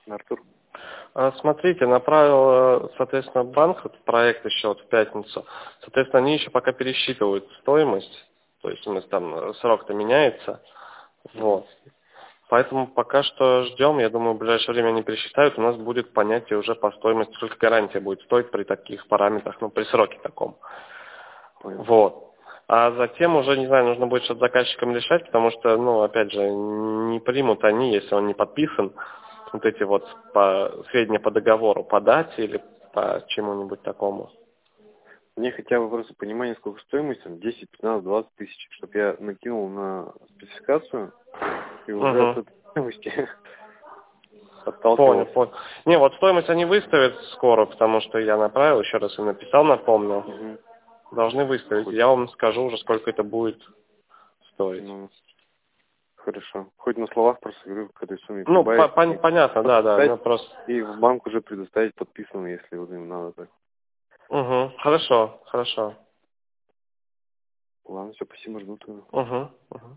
Артур. Смотрите, направил, соответственно, банк этот проект еще вот в пятницу. Соответственно, они еще пока пересчитывают стоимость. То есть у нас там срок-то меняется. Вот. Поэтому пока что ждем. Я думаю, в ближайшее время они пересчитают. У нас будет понятие уже по стоимости, сколько гарантия будет стоить при таких параметрах, ну, при сроке таком. Понял. Вот. А затем уже, не знаю, нужно будет что-то заказчикам решать, потому что, ну, опять же, не примут они, если он не подписан, вот эти вот сведения по договору, по дате или по чему-нибудь такому. Мне хотя бы просто понимание, сколько стоимость, там, 10, 15, 20 тысяч, чтобы я накинул на спецификацию и уже от этой стоимости Понял, отталкивался. понял. Не, вот стоимость они выставят скоро, потому что я направил, еще раз им написал, напомнил. Угу. Должны выставить. Я вам скажу уже, сколько это будет стоить. Ну, хорошо. Хоть на словах просто говорю, к этой сумме Ну, прибавить. понятно, да, ну Подписать просто... и в банк уже предоставить подписанным, если вот им надо так. Угу, хорошо, хорошо. Ладно, все, спасибо, жду тогда. Угу, угу.